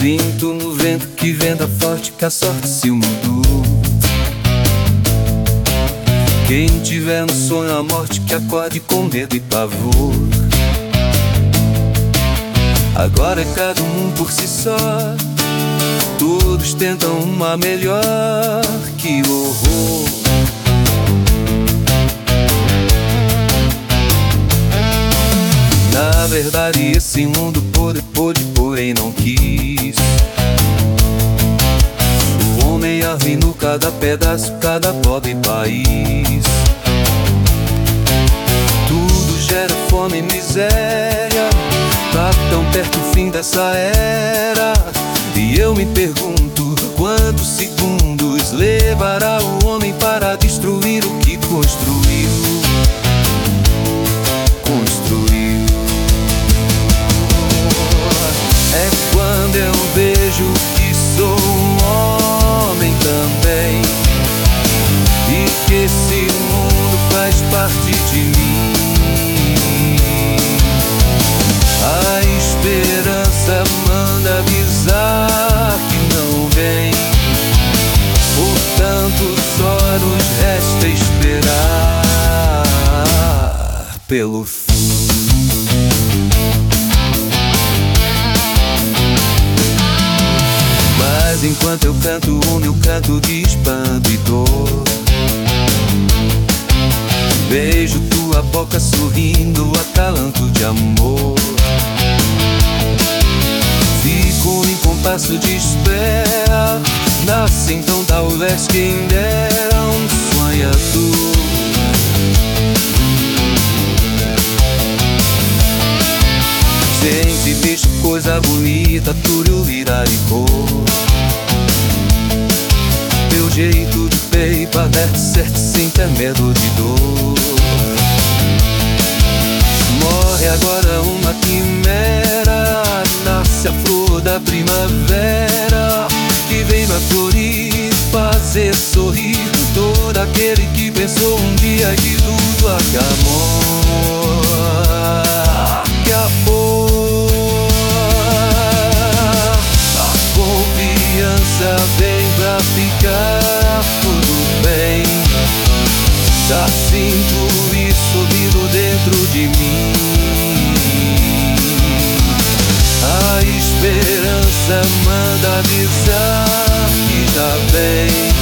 Sinto no vento que venta forte que a sorte se mudou. Quem tiver no sonho a morte que acorde com medo e pavor. Agora é cada um por si só, todos tentam uma melhor. Que horror! Na verdade esse mundo pôde, porém não quis. O homem arruinou cada pedaço, cada pobre país. Tudo gera fome e miséria, tá tão perto o fim dessa era. E eu me pergunto, quantos segundos levará o homem para destruir o que construiu? É quando eu vejo que sou um homem também, e que esse mundo faz parte de mim. A esperança manda avisar que não vem, portanto só nos resta esperar pelo fim. Mas enquanto eu canto o meu canto de espanto e dor, beijo tua boca sorrindo, acalanto de amor. Fico em compasso de espera, nasce então talvez quem dera um sonhador. Sempre bicho, coisa bonita, tururira e cor. Teu jeito de bem parece certo sem ter medo de dor. Morre agora uma quimera, nasce a flor da primavera, que vem pra florir, fazer sorrir todo aquele que pensou um dia que tudo acabou. A confiança vem pra ficar tudo bem. Já sinto isso vindo dentro de mim. A esperança manda avisar que já vem.